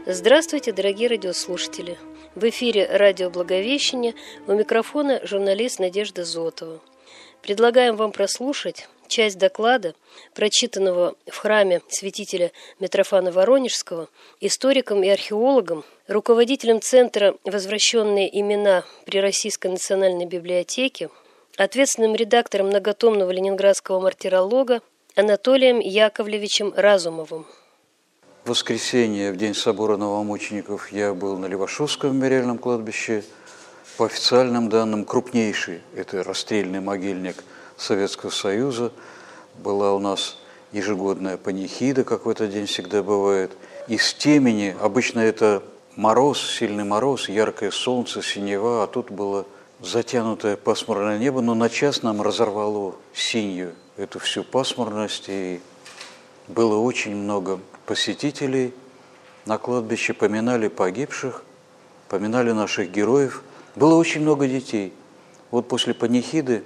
Здравствуйте, дорогие радиослушатели! В эфире радио «Благовещение», у микрофона журналист Надежда Зотова. Предлагаем вам прослушать часть доклада, прочитанного в храме святителя Митрофана Воронежского, историком и археологом, руководителем Центра «Возвращенные имена» при Российской национальной библиотеке, ответственным редактором многотомного ленинградского мартиролога Анатолием Яковлевичем Разумовым. В воскресенье, в день собора новомучеников, я был на Левашовском мемориальном кладбище. По официальным данным, крупнейший, это расстрельный могильник Советского Союза. Была у нас ежегодная панихида, как в этот день всегда бывает. Из темени, обычно это мороз, сильный мороз, яркое солнце, синева, а тут было затянутое пасмурное небо, но на час нам разорвало синью эту всю пасмурность, и было очень много посетителей на кладбище, поминали погибших, поминали наших героев. Было очень много детей. Вот после панихиды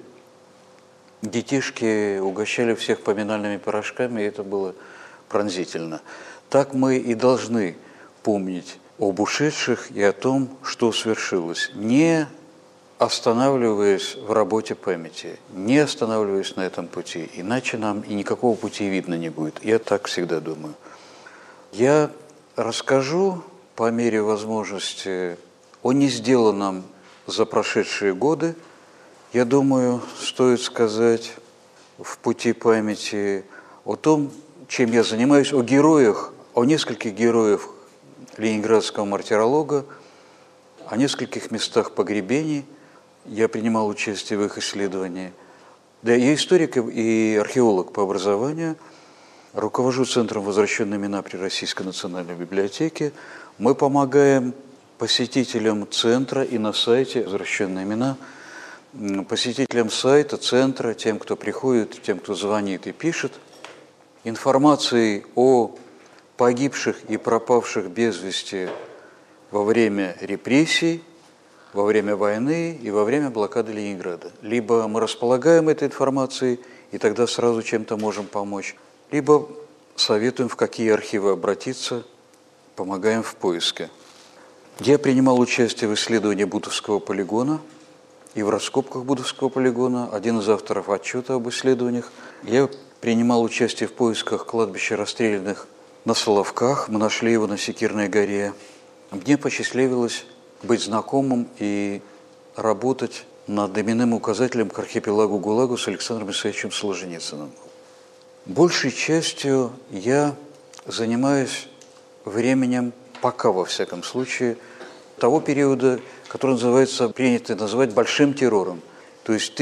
детишки угощали всех поминальными пирожками, и это было пронзительно. Так мы и должны помнить об ушедших и о том, что свершилось, не останавливаясь в работе памяти, не останавливаясь на этом пути, иначе нам и никакого пути видно не будет. Я так всегда думаю. Я расскажу по мере возможности о не сделанном за прошедшие годы. Я думаю, стоит сказать в пути памяти о том, чем я занимаюсь, о героях, о нескольких героях ленинградского мартиролога, о нескольких местах погребений. Я принимал участие в их исследовании. Да, я историк и археолог по образованию. Руковожу Центром «Возвращенные имена» при Российской национальной библиотеке. Мы помогаем посетителям центра и на сайте «Возвращенные имена», посетителям сайта, центра, тем, кто приходит, тем, кто звонит и пишет, информацией о погибших и пропавших без вести во время репрессий, во время войны и во время блокады Ленинграда. Либо мы располагаем этой информацией, и тогда сразу чем-то можем помочь, либо советуем, в какие архивы обратиться, помогаем в поиске. Я принимал участие в исследовании Бутовского полигона и в раскопках Бутовского полигона, один из авторов отчета об исследованиях. Я принимал участие в поисках кладбища расстрелянных на Соловках, мы нашли его на Секирной горе. Мне посчастливилось быть знакомым и работать над именным указателем к архипелагу ГУЛАГу с Александром Исаевичем Солженицыным. Большей частью я занимаюсь временем, пока во всяком случае, того периода, который называется, принято называть большим террором, то есть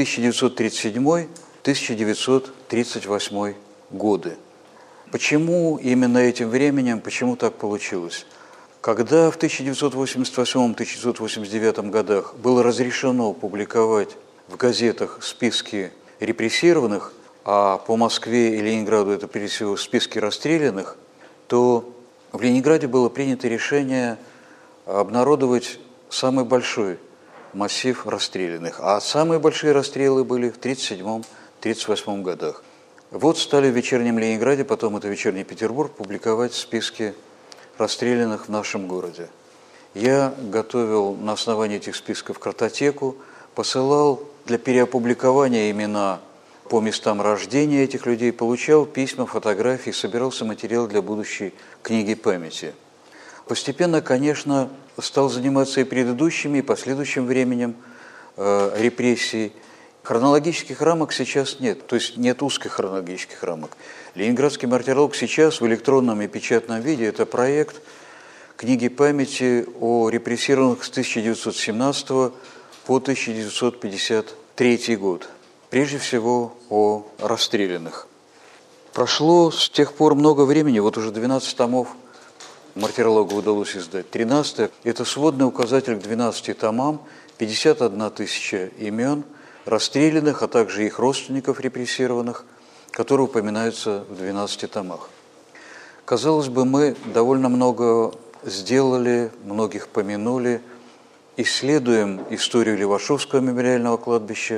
1937-1938 годы. Почему именно этим временем, почему так получилось? Когда в 1988-1989 годах было разрешено публиковать в газетах списки репрессированных, а по Москве и Ленинграду это прежде всего списки расстрелянных, то в Ленинграде было принято решение обнародовать самый большой массив расстрелянных. А самые большие расстрелы были в 1937-1938 годах. Вот стали в «Вечернем Ленинграде», потом это «Вечерний Петербург», публиковать списки расстрелянных в нашем городе. Я готовил на основании этих списков картотеку, посылал для переопубликования имена по местам рождения этих людей, получал письма, фотографии, собирался материал для будущей книги памяти. Постепенно, конечно, стал заниматься и предыдущими, и последующим временем репрессий. Хронологических рамок сейчас нет, то есть нет узких хронологических рамок. Ленинградский мартиролог сейчас в электронном и печатном виде – это проект книги памяти о репрессированных с 1917 по 1953 год. Прежде всего о расстрелянных. Прошло с тех пор много времени, вот уже 12 томов мартирологу удалось издать. 13 – это сводный указатель к 12 томам, 51 тысяча имен расстрелянных, а также их родственников репрессированных, которые упоминаются в 12 томах. Казалось бы, мы довольно много сделали, многих помянули, исследуем историю Левашовского мемориального кладбища,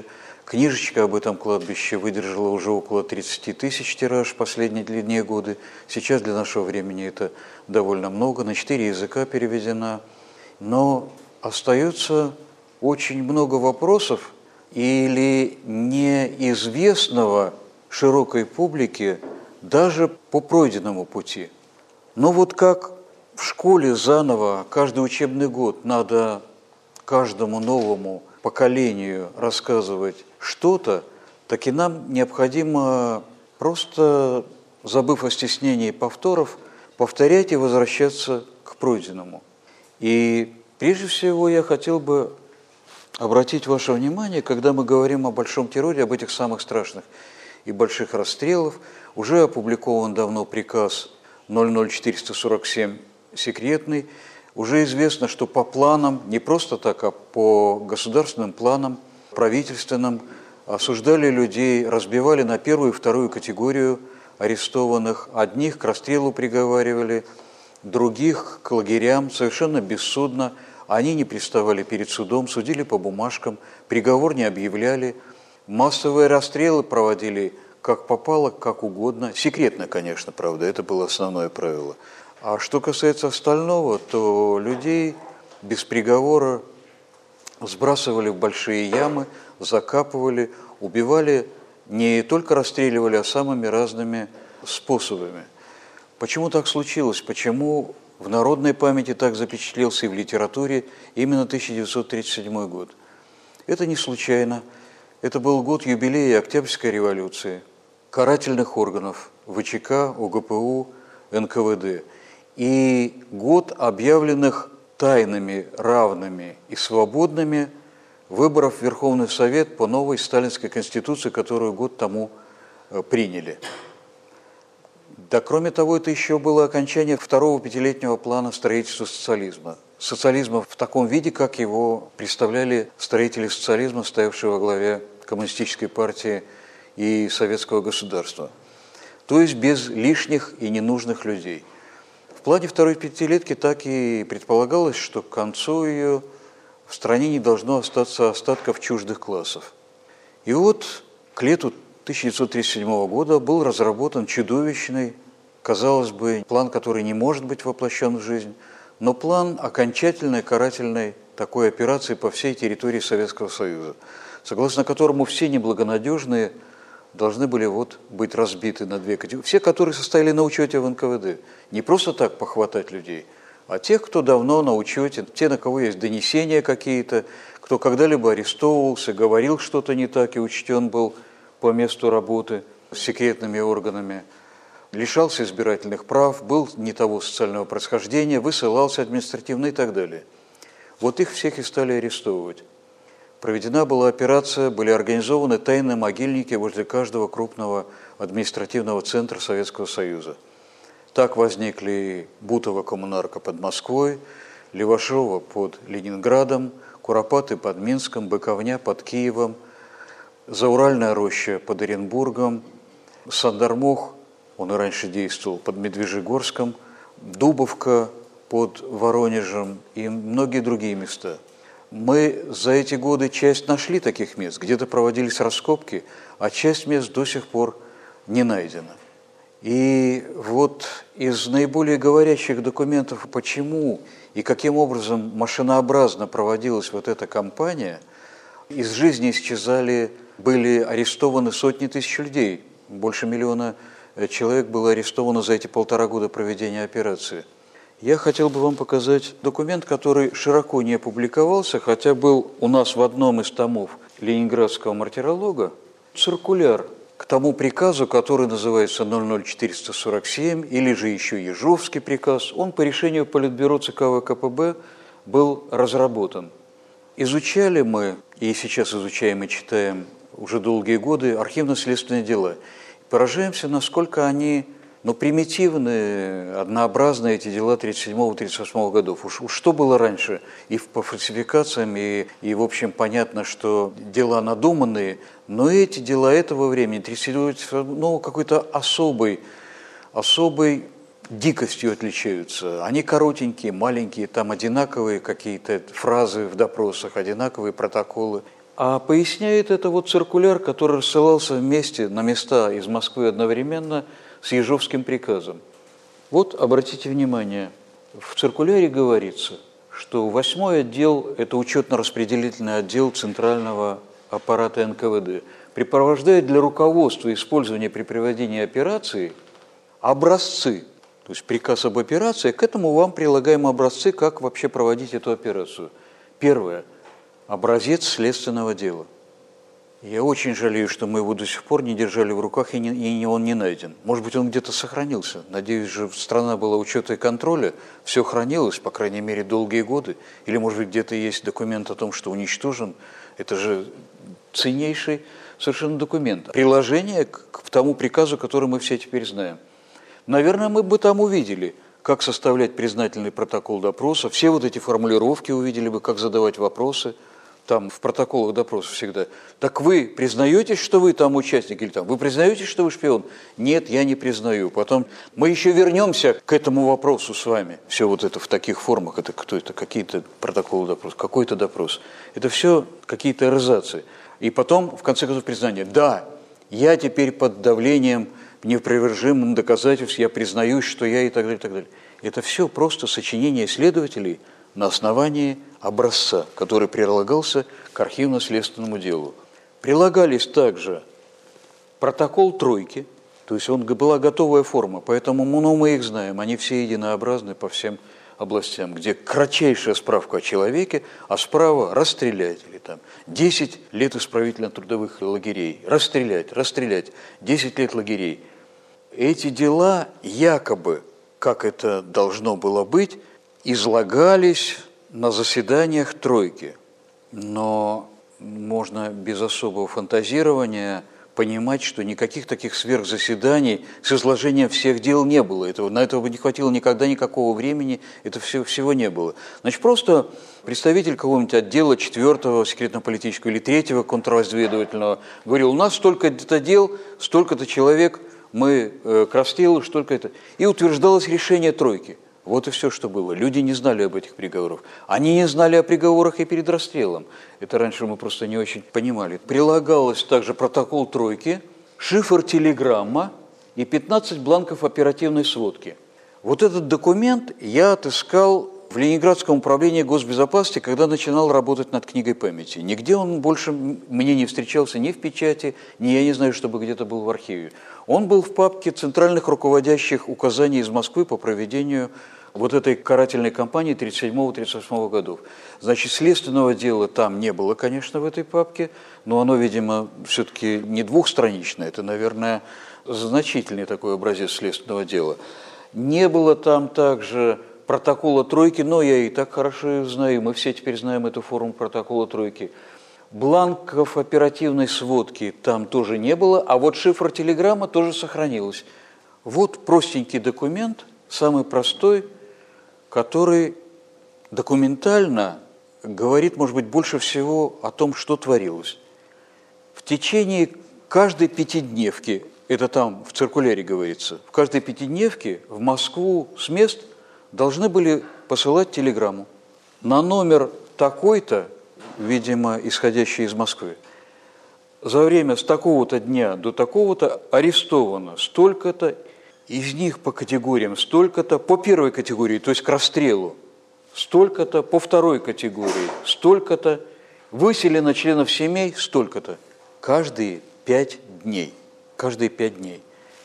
Книжечка об этом кладбище выдержала уже около 30 тысяч тираж в последние длинные годы. Сейчас для нашего времени это довольно много, на 4 языка переведена. Но остается очень много вопросов или неизвестного широкой публике даже по пройденному пути. Но вот как в школе заново каждый учебный год надо каждому новому поколению рассказывать что-то, так и нам необходимо, просто забыв о стеснении повторов, повторять и возвращаться к пройденному. И прежде всего я хотел бы обратить ваше внимание, когда мы говорим о Большом терроре, об этих самых страшных и больших расстрелах, уже опубликован давно приказ 00447 секретный, уже известно, что по планам, не просто так, а по государственным планам, правительственным, осуждали людей, разбивали на первую и вторую категорию арестованных, одних к расстрелу приговаривали, других к лагерям совершенно бессудно. Они не приставали перед судом, судили по бумажкам, приговор не объявляли. Массовые расстрелы проводили как попало, как угодно. Секретно, конечно, правда, это было основное правило. А что касается остального, то людей без приговора сбрасывали в большие ямы, закапывали, убивали, не только расстреливали, а самыми разными способами. Почему так случилось? Почему в народной памяти так запечатлелся и в литературе именно 1937 год? Это не случайно. Это был год юбилея Октябрьской революции, карательных органов ВЧК, ОГПУ, НКВД. И год объявленных тайными, равными и свободными выборов в Верховный Совет по новой сталинской конституции, которую год тому приняли. Да, кроме того, это еще было окончание второго пятилетнего плана строительства социализма. Социализма в таком виде, как его представляли строители социализма, стоявшие во главе Коммунистической партии и советского государства. То есть без лишних и ненужных людей. В плане второй пятилетки так и предполагалось, что к концу ее в стране не должно остаться остатков чуждых классов. И вот к лету 1937 года был разработан чудовищный, казалось бы, план, который не может быть воплощен в жизнь, но план окончательной карательной такой операции по всей территории Советского Союза, согласно которому все неблагонадежные должны были быть разбиты на две категории. Все, которые состояли на учете в НКВД. Не просто так похватать людей, а тех, кто давно на учете, те, на кого есть донесения какие-то, кто когда-либо арестовывался, говорил что-то не так и учтен был по месту работы с секретными органами, лишался избирательных прав, был не того социального происхождения, высылался административно и так далее. Вот их всех и стали арестовывать. Проведена была операция, были организованы тайные могильники возле каждого крупного административного центра Советского Союза. Так возникли Бутово коммунарка под Москвой, Левашова под Ленинградом, Куропаты под Минском, Быковня под Киевом, Зауральная роща под Оренбургом, Сандармох, он и раньше действовал, под Медвежьегорском, Дубовка под Воронежем и многие другие места. Мы за эти годы часть нашли таких мест, где-то проводились раскопки, а часть мест до сих пор не найдена. И вот из наиболее говорящих документов, почему и каким образом машинообразно проводилась вот эта кампания, из жизни исчезали, были арестованы сотни тысяч людей, больше миллиона человек было арестовано за эти 1,5 года проведения операции. Я хотел бы вам показать документ, который широко не опубликовался, хотя был у нас в одном из томов Ленинградского мартиролога, циркуляр к тому приказу, который называется 00447, или же еще Ежовский приказ. Он по решению Политбюро ЦК ВКПБ был разработан. Изучали мы, и сейчас изучаем и читаем уже долгие годы, архивно-следственные дела. Поражаемся, насколько они примитивные, однообразные эти дела 1937-1938 годов. Уж что было раньше? И по фальсификациям, и в общем, понятно, что дела надуманные, но эти дела этого времени 1937 какой-то особой дикостью отличаются. Они коротенькие, маленькие, там одинаковые какие-то фразы в допросах, одинаковые протоколы. А поясняет это вот циркуляр, который рассылался вместе на места из Москвы одновременно с Ежовским приказом. Вот, обратите внимание, в циркуляре говорится, что 8-й отдел – это учетно-распределительный отдел Центрального аппарата НКВД, препровождает для руководства использования при проведении операции образцы, то есть приказ об операции, к этому вам прилагаем образцы, как вообще проводить эту операцию. Первое. Образец следственного дела. Я очень жалею, что мы его до сих пор не держали в руках, и он не найден. Может быть, он где-то сохранился. Надеюсь, же страна была учета и контроля, все хранилось, по крайней мере, долгие годы. Или, может быть, где-то есть документ о том, что уничтожен. Это же ценнейший совершенно документ. Приложение к тому приказу, который мы все теперь знаем. Наверное, мы бы там увидели, как составлять признательный протокол допроса, все вот эти формулировки увидели бы, как задавать вопросы. Там в протоколах допроса всегда. Так вы признаете, что вы там участник? Или там, вы признаете, что вы шпион? Нет, я не признаю. Потом мы еще вернемся к этому вопросу с вами. Все вот это в таких формах. Это кто это? Какие-то протоколы допроса, какой-то допрос. Это все какие-то эрзации. И потом, в конце концов, признание. Да, я теперь под давлением непривержимым доказательств, я признаюсь, что я и так далее, и так далее. Это все просто сочинение следователей на основании образца, который прилагался к архивно-следственному делу. Прилагались также протокол тройки, то есть была готовая форма, поэтому мы их знаем, они все единообразны по всем областям, где кратчайшая справка о человеке, а справа расстрелять, или там 10 лет исправительно-трудовых лагерей, расстрелять, 10 лет лагерей. Эти дела якобы, как это должно было быть, излагались на заседаниях тройки. Но можно без особого фантазирования понимать, что никаких таких сверхзаседаний с изложением всех дел не было. На этого бы не хватило никогда никакого времени, это всего не было. Значит, просто представитель какого-нибудь отдела 4-го секретно-политического или 3-го контрразведывательного говорил, у нас столько-то дел, столько-то человек, мы к расстрелу, столько это. И утверждалось решение тройки. Вот и все, что было. Люди не знали об этих приговорах. Они не знали о приговорах и перед расстрелом. Это раньше мы просто не очень понимали. Прилагалось также протокол тройки, шифр телеграмма и 15 бланков оперативной сводки. Вот этот документ я отыскал в Ленинградском управлении госбезопасности, когда начинал работать над книгой памяти. Нигде он больше мне не встречался ни в печати, ни я не знаю, чтобы где-то был в архиве. Он был в папке центральных руководящих указаний из Москвы по проведению вот этой карательной кампании 1937-1938 годов. Значит, следственного дела там не было, конечно, в этой папке, но оно, видимо, все-таки не двухстраничное, это, наверное, значительный такой образец следственного дела. Не было там также протокола тройки, но я и так хорошо знаю, мы все теперь знаем эту форму протокола тройки. Бланков оперативной сводки там тоже не было, а вот шифр телеграмма тоже сохранилась. Вот простенький документ, самый простой, который документально говорит, может быть, больше всего о том, что творилось. В течение каждой пятидневки, это там в циркуляре говорится, в каждой пятидневке в Москву с мест должны были посылать телеграмму на номер такой-то, видимо, исходящий из Москвы. За время с такого-то дня до такого-то арестовано столько-то, из них по категориям столько-то, по первой категории, то есть к расстрелу, столько-то, по второй категории столько-то, выселено членов семей столько-то. Каждые 5 дней. Каждые 5 дней.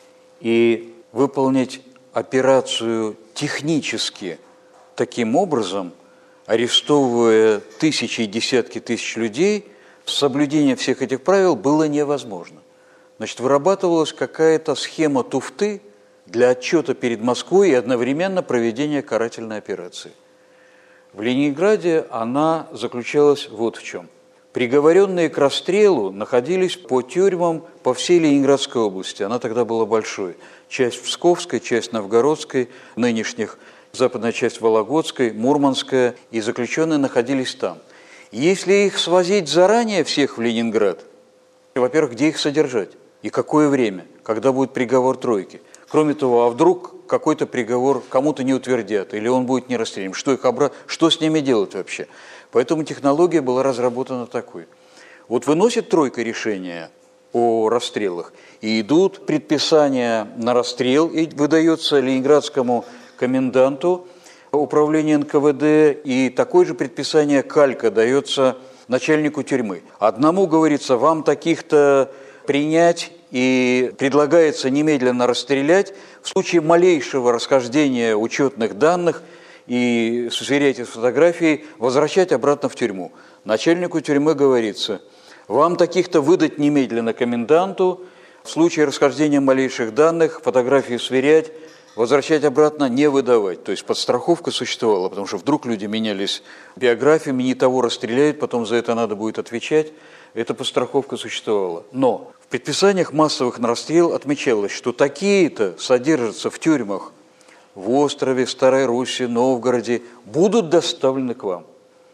И выполнить операцию технически таким образом, арестовывая тысячи и десятки тысяч людей, соблюдение всех этих правил было невозможно. Значит, вырабатывалась какая-то схема туфты для отчета перед Москвой и одновременно проведения карательной операции. В Ленинграде она заключалась вот в чем. Приговоренные к расстрелу находились по тюрьмам по всей Ленинградской области. Она тогда была большой. Часть Псковской, часть Новгородской, нынешних, западная часть Вологодской, Мурманская, и заключенные находились там. Если их свозить заранее всех в Ленинград, во-первых, где их содержать и какое время, когда будет приговор тройки. Кроме того, а вдруг какой-то приговор кому-то не утвердят, или он будет не расстрелян, что с ними делать вообще? Поэтому технология была разработана такой. Вот выносит тройка решения о расстрелах, и идут предписания на расстрел, и выдается ленинградскому коменданту управления НКВД, и такое же предписание калька дается начальнику тюрьмы. Одному говорится, вам таких-то принять, и предлагается немедленно расстрелять в случае малейшего расхождения учетных данных и сверяйте с фотографией, возвращать обратно в тюрьму. Начальнику тюрьмы говорится, вам таких-то выдать немедленно коменданту, в случае расхождения малейших данных, фотографии сверять, возвращать обратно, не выдавать. То есть подстраховка существовала, потому что вдруг люди менялись биографиями, не того расстреляют, потом за это надо будет отвечать. Эта подстраховка существовала. Но в предписаниях массовых на расстрел отмечалось, что такие-то содержатся в тюрьмах в Острове, Старой Руссе, Новгороде, будут доставлены к вам.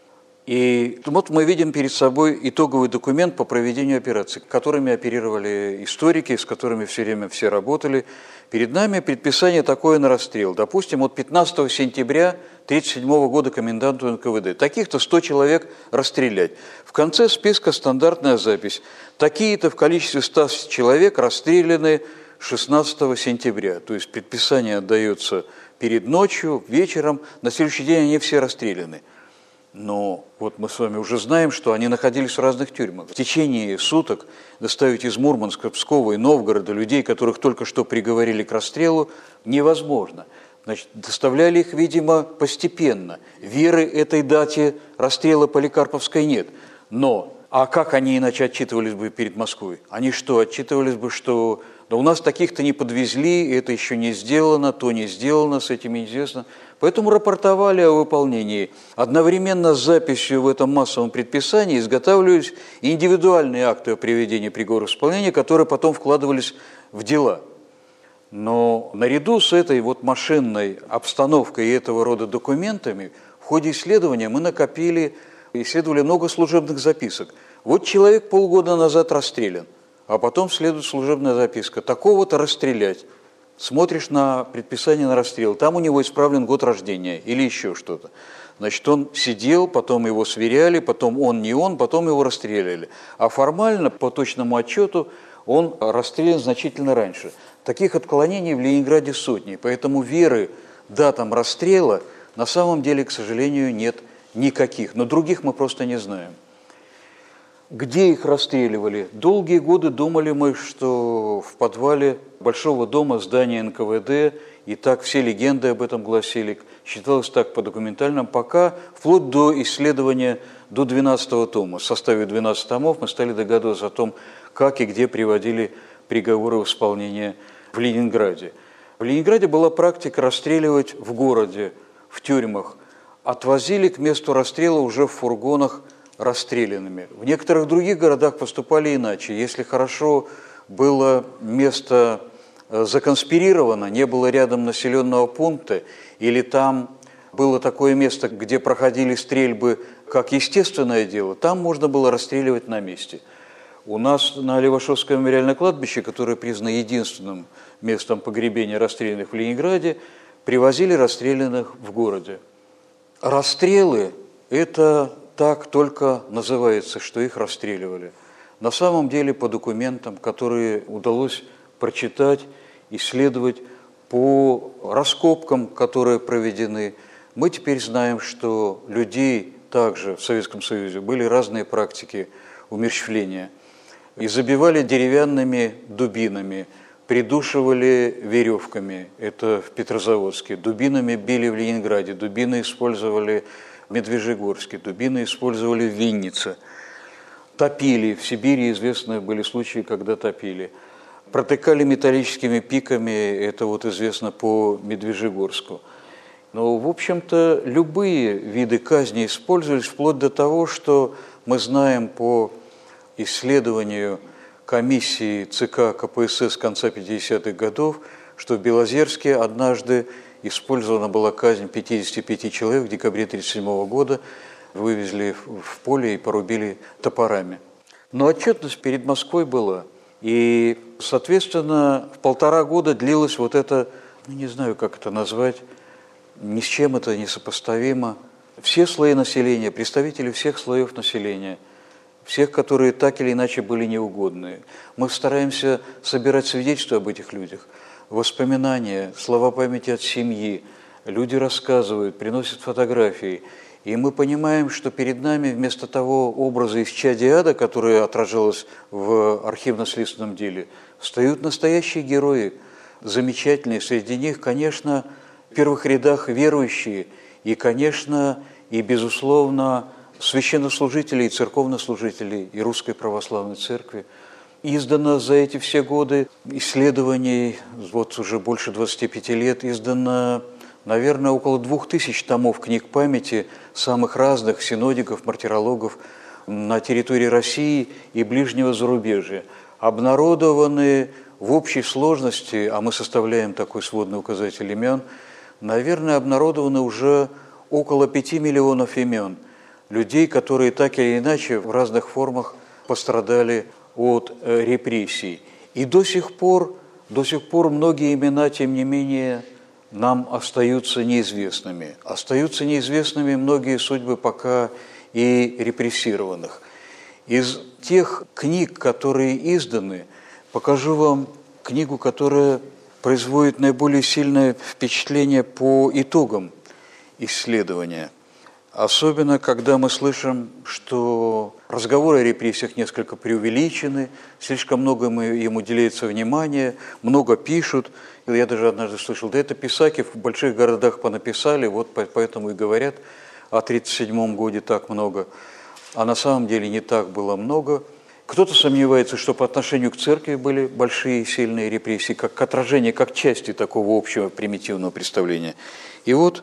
И вот мы видим перед собой итоговый документ по проведению операций, которыми оперировали историки, с которыми все время все работали. Перед нами предписание такое на расстрел. Допустим, от 15 сентября 1937 года коменданту НКВД. Таких-то 100 человек расстрелять. В конце списка стандартная запись. Такие-то в количестве 100 человек расстреляны 16 сентября. То есть предписание отдается перед ночью, вечером. На следующий день они все расстреляны. Но вот мы с вами уже знаем, что они находились в разных тюрьмах. В течение суток доставить из Мурманска, Пскова и Новгорода людей, которых только что приговорили к расстрелу, невозможно. Значит, доставляли их, видимо, постепенно. Веры этой дате расстрела Поликарповской нет. Но, а как они иначе отчитывались бы перед Москвой? Они что, отчитывались бы, что да у нас таких-то не подвезли, это еще не сделано, то не сделано, с этим неизвестно. Поэтому рапортовали о выполнении. Одновременно с записью в этом массовом предписании изготавливались индивидуальные акты о приведении приговора в исполнение, которые потом вкладывались в дела. Но наряду с этой вот машинной обстановкой и этого рода документами в ходе исследования мы исследовали много служебных записок. Вот человек полгода назад расстрелян, а потом следует служебная записка. Такого-то расстрелять. Смотришь на предписание на расстрел, там у него исправлен год рождения или еще что-то. Значит, он сидел, потом его сверяли, потом он, не он, потом его расстреляли. А формально, по точному отчету, он расстрелян значительно раньше. Таких отклонений в Ленинграде сотни, поэтому веры датам расстрела на самом деле, к сожалению, нет никаких. Но других мы просто не знаем. Где их расстреливали? Долгие годы думали мы, что в подвале Большого дома здания НКВД, и так все легенды об этом гласили, считалось так по документальным, пока вплоть до исследования до 12 тома. В составе 12 томов мы стали догадываться о том, как и где приводили приговоры в исполнение в Ленинграде. В Ленинграде была практика расстреливать в городе, в тюрьмах. Отвозили к месту расстрела уже в фургонах расстрелянными. В некоторых других городах поступали иначе. Если хорошо было место законспирировано, не было рядом населенного пункта, или там было такое место, где проходили стрельбы как естественное дело, там можно было расстреливать на месте. У нас на Левашовском мемориальном кладбище, которое признано единственным местом погребения расстрелянных в Ленинграде, привозили расстрелянных в городе. Расстрелы – это так только называется, что их расстреливали. На самом деле, по документам, которые удалось прочитать, исследовать, по раскопкам, которые проведены, мы теперь знаем, что людей также в Советском Союзе были разные практики умерщвления. И забивали деревянными дубинами, придушивали веревками, это в Петрозаводске, дубинами били в Ленинграде, дубины использовали в Медвежьегорске, дубины использовали в Виннице, топили, в Сибири известны были случаи, когда топили, протыкали металлическими пиками, это вот известно по Медвежьегорску. Но, в общем-то, любые виды казни использовались, вплоть до того, что мы знаем по исследованию комиссии ЦК КПСС конца 50-х годов, что в Белозерске однажды использована была казнь 55 человек в декабре 1937 года, вывезли в поле и порубили топорами. Но отчетность перед Москвой была. И, соответственно, в 1,5 года длилось вот это, не знаю, как это назвать, ни с чем это несопоставимо. Все слои населения, представители всех слоев населения, всех, которые так или иначе были неугодны. Мы стараемся собирать свидетельства об этих людях, воспоминания, слова памяти от семьи. Люди рассказывают, приносят фотографии. И мы понимаем, что перед нами вместо того образа исчадия ада, которое отражалось в архивно-следственном деле, встают настоящие герои, замечательные. Среди них, конечно, в первых рядах верующие, и, конечно, и, безусловно, священнослужители и церковнослужители и Русской Православной Церкви. Издано за эти все годы исследований, вот уже больше 25 лет, издано, наверное, около 2000 томов книг памяти самых разных синодиков, мартирологов на территории России и ближнего зарубежья. Обнародованы в общей сложности, а мы составляем такой сводный указатель имен, наверное, обнародованы уже около 5 миллионов имен людей, которые так или иначе в разных формах пострадали от репрессий. И до сих пор многие имена, тем не менее, нам остаются неизвестными. Остаются неизвестными многие судьбы пока и репрессированных. Из тех книг, которые изданы, покажу вам книгу, которая производит наиболее сильное впечатление по итогам исследования. Особенно, когда мы слышим, что разговоры о репрессиях несколько преувеличены, слишком много им уделяется внимания, много пишут. Я даже однажды слышал, да это писаки в больших городах понаписали, вот поэтому и говорят о 1937 году так много. А на самом деле не так было много. Кто-то сомневается, что по отношению к церкви были большие и сильные репрессии, как отражение, как части такого общего примитивного представления. И вот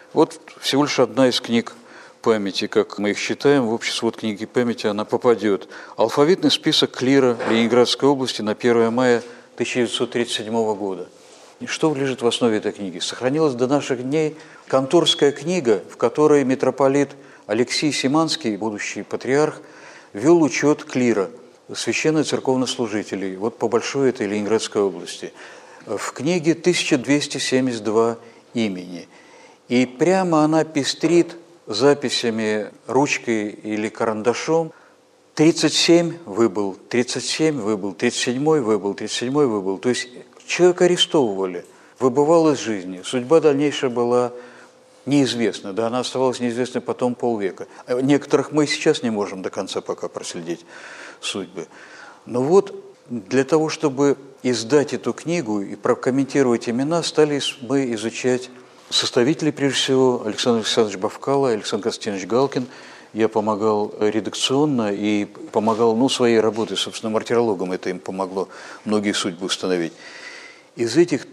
всего лишь одна из книг памяти, как мы их считаем, в общий свод книги памяти она попадет. Алфавитный список клира Ленинградской области на 1 мая 1937 года. И что лежит в основе этой книги? Сохранилась до наших дней конторская книга, в которой митрополит Алексий Симанский, будущий патриарх, вел учет клира, священно-церковнослужителей, вот по большой этой Ленинградской области. В книге 1272 имени. И прямо она пестрит записями ручкой или карандашом. 37 выбыл, 37 выбыл, 37 выбыл, 37 выбыл. То есть человека арестовывали, выбывал из жизни. Судьба дальнейшая была неизвестна, да, она оставалась неизвестной потом полвека. Некоторых мы и сейчас не можем до конца пока проследить судьбы. Но вот для того, чтобы издать эту книгу и прокомментировать имена, стали мы изучать составителей, прежде всего, Александр Александрович Бавкало, Александр Константинович Галкин. Я помогал редакционно и помогал своей работой, собственно, мартирологам. Это им помогло многие судьбы установить. Из этих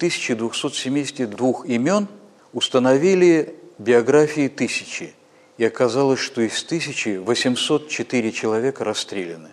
1272 имен установили биографии 1000. И оказалось, что из 1000 804 человека расстреляны.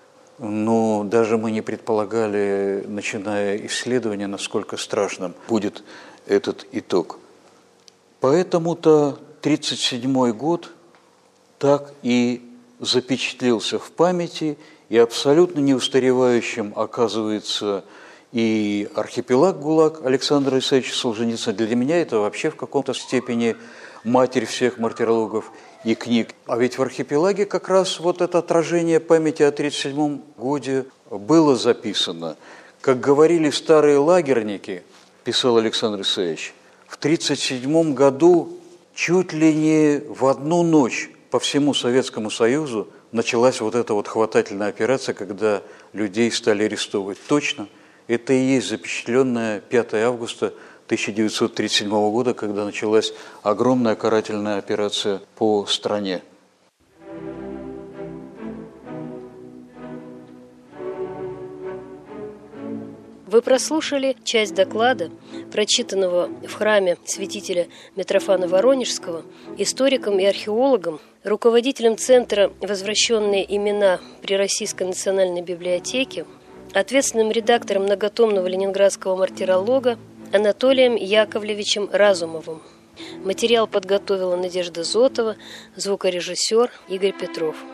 Но даже мы не предполагали, начиная исследование, насколько страшным будет этот итог. Поэтому-то 1937 год так и запечатлелся в памяти, и абсолютно неустаревающим оказывается и архипелаг ГУЛАГ Александра Исаевича Солженицына. Для меня это вообще в каком-то степени матерь всех мартирологов и книг. А ведь в архипелаге как раз вот это отражение памяти о 1937 году было записано. Как говорили старые лагерники, писал Александр Исаевич, в 1937 году чуть ли не в одну ночь по всему Советскому Союзу началась вот эта вот хватательная операция, когда людей стали арестовывать. Точно, это и есть запечатленное 5 августа 1937 года, когда началась огромная карательная операция по стране. Вы прослушали часть доклада, прочитанного в храме святителя Митрофана Воронежского, историком и археологом, руководителем Центра «Возвращенные имена» при Российской национальной библиотеке, ответственным редактором многотомного ленинградского мартиролога Анатолием Яковлевичем Разумовым. Материал подготовила Надежда Зотова, звукорежиссер Игорь Петров.